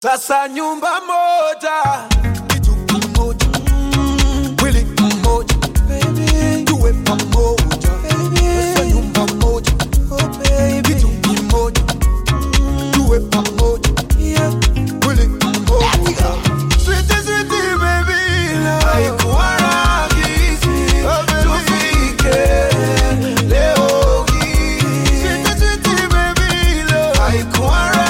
Sasa nyumba moja, kitu kimoja, mwili mmoja, baby, tuwe pamoja, baby. Sasa nyumba moja, oh baby, kitu kimoja, tuwe pamoja, yeah. Mwili mmoja, sweetie sweetie baby, haikuwa rahisi, tufike leo hii. Sweetie sweetie baby, haikuwa rahisi.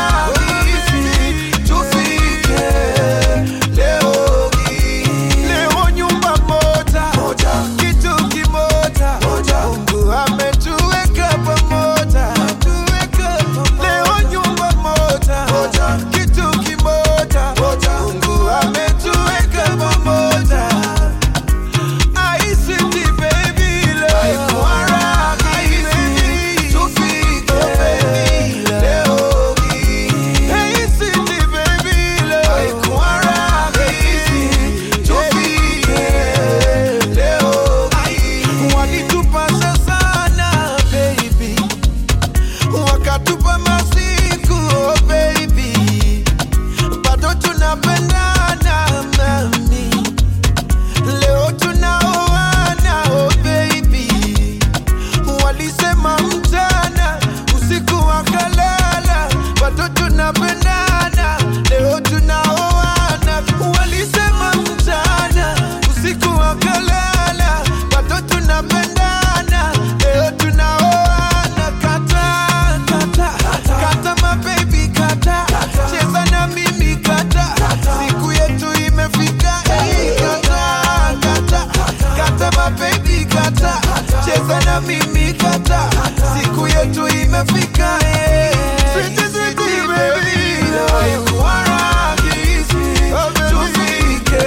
Mimi kata, siku yetu imefika, sweetie sweetie baby, haikuwa rahisi, tufike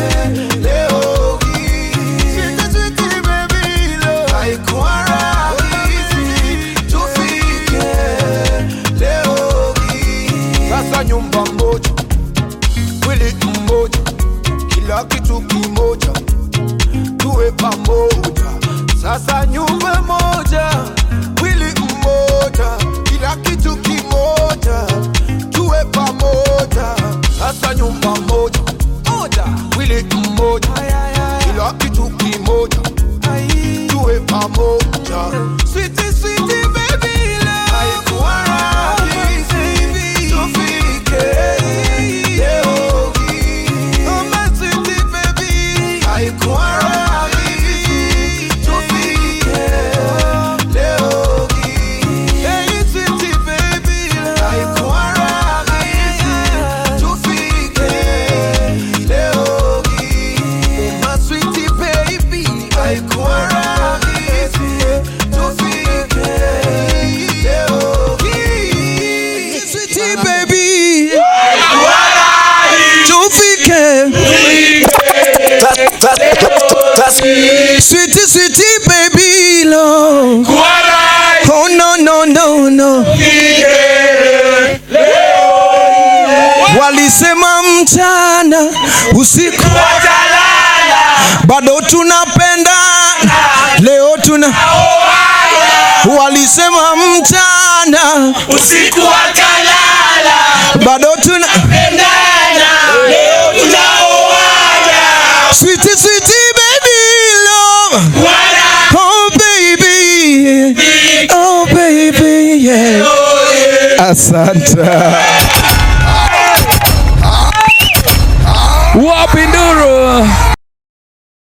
leo hii. Sweetie sweetie baby, haikuwa rahisi, tufike leo hii. Sasa nyumba moja, mwili mmoja, kila kitu kimoja, tuwe pamoja. Sasa nyumba moja, mwili mmoja, kila kitu kimoja, tuwe pamoja. Sasa nyumba moja, mwili mmoja, kila kitu kimoja, tuwe pamoja. Sweetie sweetie baby, haikuwa rahisi, tufike leo hii. Oh my sweetie baby, haikuwa rahisi. Sweetie, sweetie baby, love. Oh no, no, no, no. Walisema mchana usiku bado tunapendana, leo tuna. Walisema mchana usiku wakalala, bado tunapendana, leo tunaoana. Sweetie, sweetie baby, love. Oh baby, oh baby, yeah. Asante. Wapi nduru?